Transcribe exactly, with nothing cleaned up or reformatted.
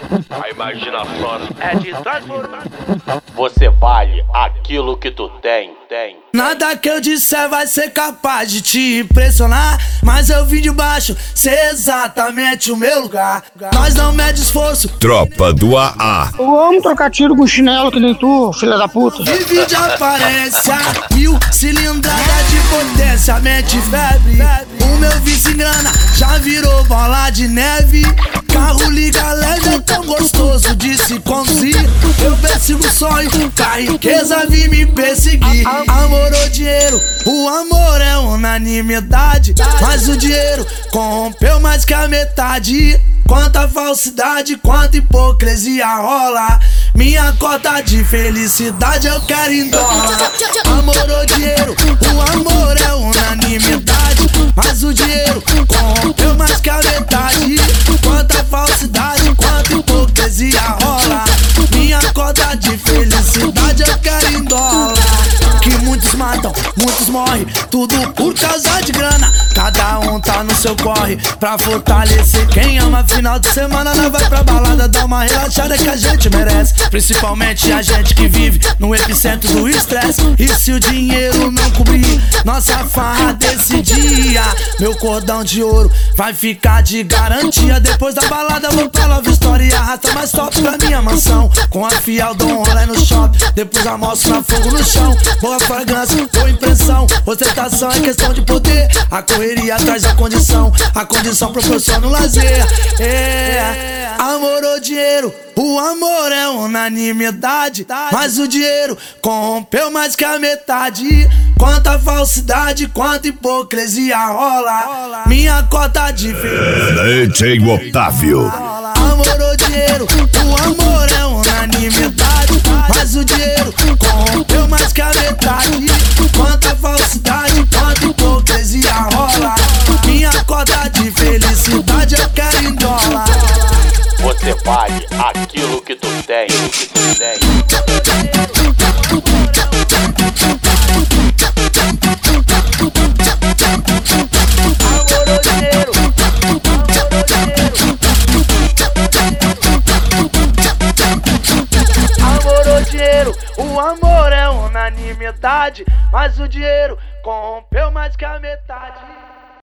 A imaginação é de transformar. Você vale aquilo que tu tem, tem. Nada que eu disser vai ser capaz de te impressionar, mas eu vim de baixo, sei exatamente o meu lugar. Nós não mede esforço. Tropa do A A. Vamos trocar tiro com chinelo que nem tu, filha da puta. Vive de aparência, mil cilindrada de potência, mente febre. O meu vício em grana já virou bola de neve. Carro liga leve, é tão gostoso de se conduzir. Eu persigo o sonho, pra riqueza vir me perseguir. Amor ou dinheiro, o amor é unanimidade, mas o dinheiro corrompeu mais que a metade. Quanta falsidade, quanta hipocrisia rola. Minha cota de felicidade eu quero em dólar. Amor ou dinheiro, o amor é unanimidade, mas o dinheiro corrompeu mais que a metade. Quanta falsidade, quanta hipocrisia rola. Minha cota de felicidade eu quero em dólar. Que muitos matam, muitos morrem, tudo por causa de grana. Cada um tá no seu corre pra fortalecer quem ama. Final de semana nós vai pra balada, dá uma relaxada que a gente merece. Principalmente a gente que vive no epicentro do estresse. E se o dinheiro não cobrir nossa farra desse dia, meu cordão de ouro vai ficar de garantia. Depois da balada vou pra Love Story e arrasta mais top pra minha mansão. Com a fiel dou um rolê no shopping, depois almoço na fogo no chão. Boa fragrância, boa impressão, ostentação é questão de poder. A correria traz a condição, a condição proporciona o lazer. É, amor ou dinheiro, o amor é unanimidade, mas o dinheiro corrompeu mais que a metade. Quanta falsidade, quanta hipocrisia rola. Minha cota de felicidade. D J Otávio. Amor ou dinheiro, o amor é unanimidade, mas o dinheiro corrompeu mais que a metade. Quanta falsidade, quanta hipocrisia rola. Minha cota de felicidade eu quero em dólar. Você vale aquilo que tu tem, que tu tem. Amor ou dinheiro, amor ou dinheiro, o amor é unanimidade, mas o dinheiro corrompeu mais que a metade.